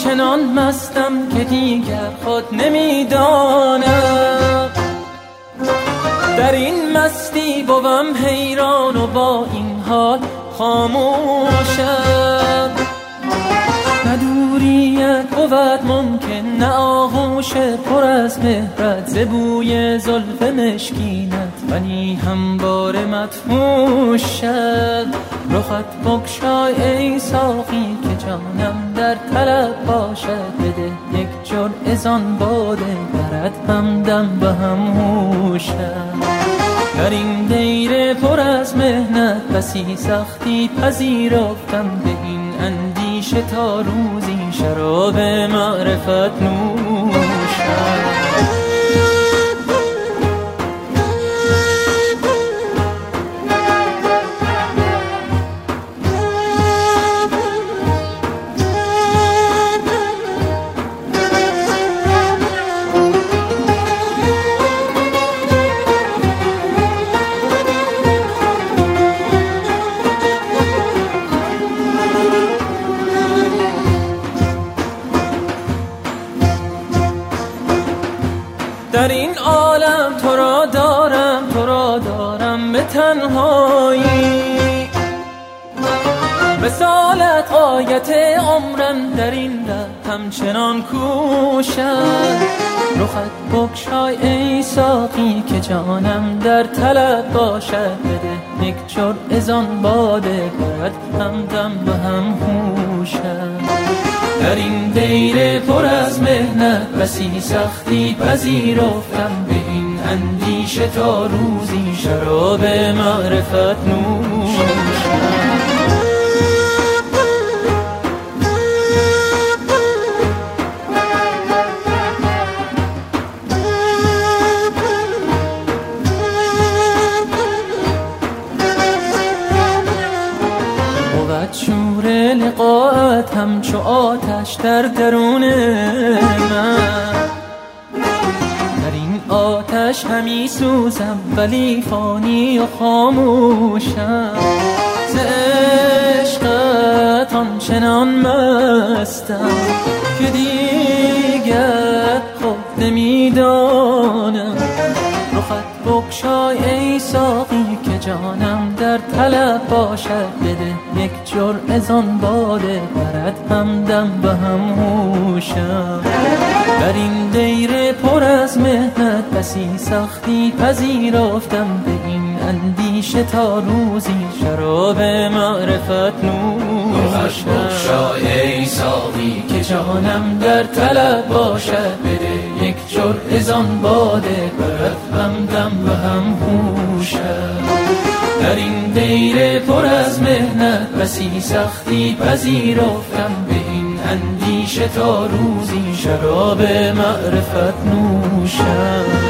چنان مستم که دیگر خود نمیدانم. در این مستی بوم حیران و با این حال خاموشم. نه دوریت بود ممکن، نه آغوش پر از مهرت، ز بوی زلف مشکینت ولی همواره مدهوش شد. رخت بگشای ای ساقی که جانم در طلب باشد، بده یک جرعه زان باده برد همدم به هم هوشم. در این دیر پر از مهنت بسی سختی پذیرفتم، به این اندیشه تا روزی شراب معرفت نوشم. در این عالم تو را دارم به تنهایی، وصالت غایت عمرم، در این ره همچنان کوشم. رخت بگشای ای ساقی که جانم در طلب باشد، بده یک جرعه زان باده برد همدم به هم هوشم. در این دیر پر از مهنت بسی سختی پذیرفتم، به این اندیشه تا روزی شراب معرفت نوشم. شور لقاءت همچو آتش در درون من، در این آتش همی سوزم ولی فانی و خاموشم. ز عشقت آنچنان مستم که دیگر خود نمیدانم. رخت بگشای ای ساقی که جانم در طلب باشد، بده یک جرعه زان باده برد همدم به هم هوشم. در این دیر پر از مهنت بسی سختی پذیرفتم، به این اندیشه تا روزی شراب معرفت نوشم. بگشای ای ساقی که جانم در طلب باشد، بده یک جرعه زان باده برد همدم به هم هوشم. در این دیر پر از مهنت بسی سختی پذیرفتم، به این اندیشه تا روزی شراب معرفت نوشم.